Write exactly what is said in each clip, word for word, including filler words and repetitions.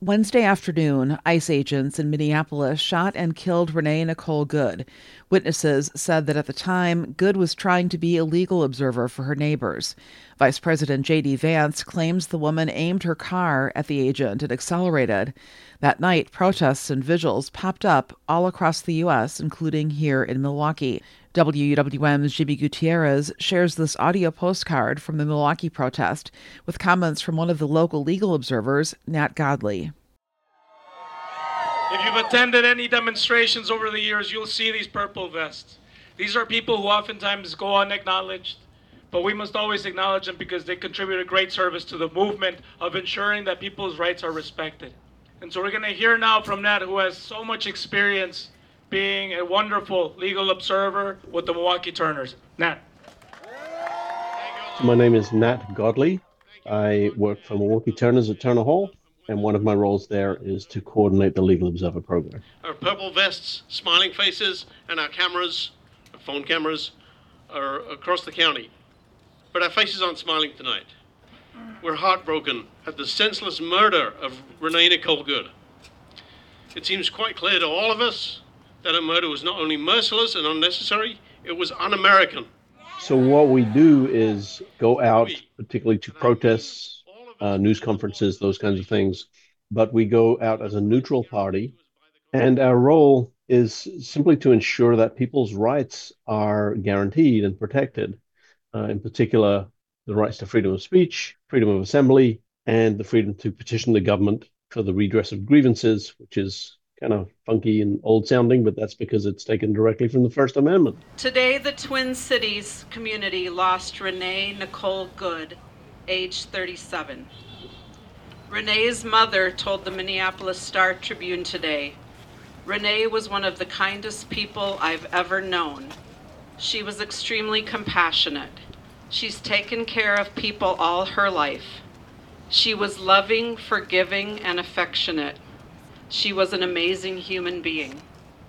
Wednesday afternoon, ICE agents in Minneapolis shot and killed Renee Nicole Good. Witnesses said that at the time, Good was trying to be a legal observer for her neighbors. Vice President J D. Vance claims the woman aimed her car at the agent and accelerated. That night, protests and vigils popped up all across the U S, including here in Milwaukee. W U W M's Jimmy Gutierrez shares this audio postcard from the Milwaukee protest with comments from one of the local legal observers, Nat Godley. If you've attended any demonstrations over the years, you'll see these purple vests. These are people who oftentimes go unacknowledged, but we must always acknowledge them because they contribute a great service to the movement of ensuring that people's rights are respected. And so we're going to hear now from Nat, who has so much experience being a wonderful legal observer with the Milwaukee Turners. Nat. So my name is Nat Godley. I work for Milwaukee Turners at Turner Hall, and one of my roles there is to coordinate the Legal Observer program. Our purple vests, smiling faces, and our cameras, our phone cameras, are across the county. But our faces aren't smiling tonight. We're heartbroken at the senseless murder of Renee Nicole Good. It seems quite clear to all of us that her murder was not only merciless and unnecessary, it was un-American. So what we do is go out, particularly to protests, uh, news conferences, those kinds of things, but we go out as a neutral party, and our role is simply to ensure that people's rights are guaranteed and protected, uh, in particular, the rights to freedom of speech, freedom of assembly, and the freedom to petition the government for the redress of grievances, which is kind of funky and old sounding, but that's because it's taken directly from the First Amendment. Today, the Twin Cities community lost Renee Nicole Good, age thirty-seven. Renee's mother told the Minneapolis Star Tribune today, "Renee was one of the kindest people I've ever known. She was extremely compassionate. She's taken care of people all her life. She was loving, forgiving, and affectionate. She was an amazing human being."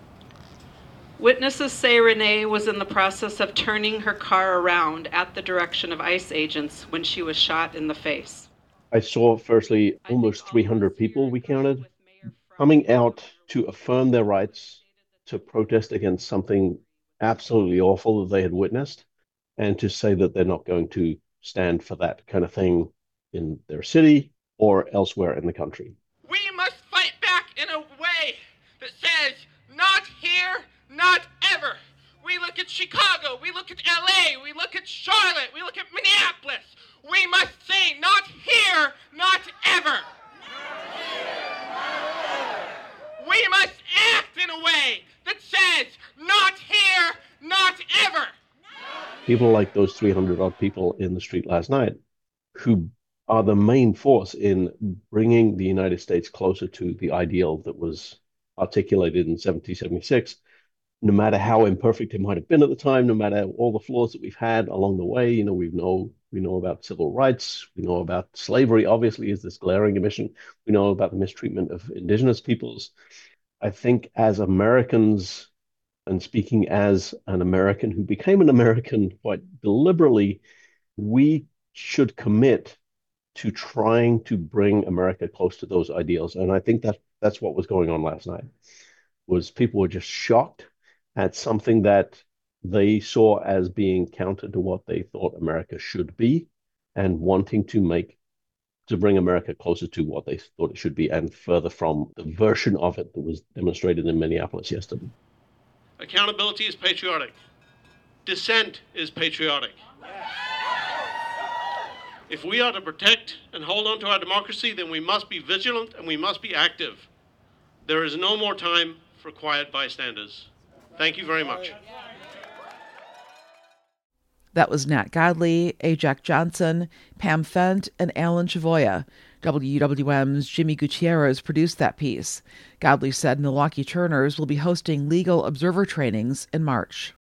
Witnesses say Renee was in the process of turning her car around at the direction of ICE agents when she was shot in the face. I saw, firstly, almost three hundred people, we counted, coming out to affirm their rights, to protest against something absolutely awful that they had witnessed, and to say that they're not going to stand for that kind of thing in their city or elsewhere in the country. We must fight back in a way that says, not here, not ever. We look at Chicago, we look at L A, we look at Charlotte, we look at Minneapolis. We must say, not here, not ever. We must act in a way that says, not here, not ever. People like those three hundred odd people in the street last night, who are the main force in bringing the United States closer to the ideal that was articulated in seventeen seventy-six, no matter how imperfect it might have been at the time, no matter all the flaws that we've had along the way. You know, we know we know about civil rights, we know about slavery, obviously, is this glaring omission. We know about the mistreatment of indigenous peoples. I think as Americans, and speaking as an American who became an American quite deliberately, we should commit to trying to bring America close to those ideals. And I think that that's what was going on last night, was people were just shocked at something that they saw as being counter to what they thought America should be, and wanting to make, to bring America closer to what they thought it should be and further from the version of it that was demonstrated in Minneapolis yesterday. Accountability is patriotic. Dissent is patriotic. If we are to protect and hold on to our democracy, then we must be vigilant and we must be active. There is no more time for quiet bystanders. Thank you very much. That was Nat Godley, Ajax Johnson, Pam Fent, and Alan Chavoya. W U W M's Jimmy Gutierrez produced that piece. Godley said Milwaukee Turners will be hosting legal observer trainings in March.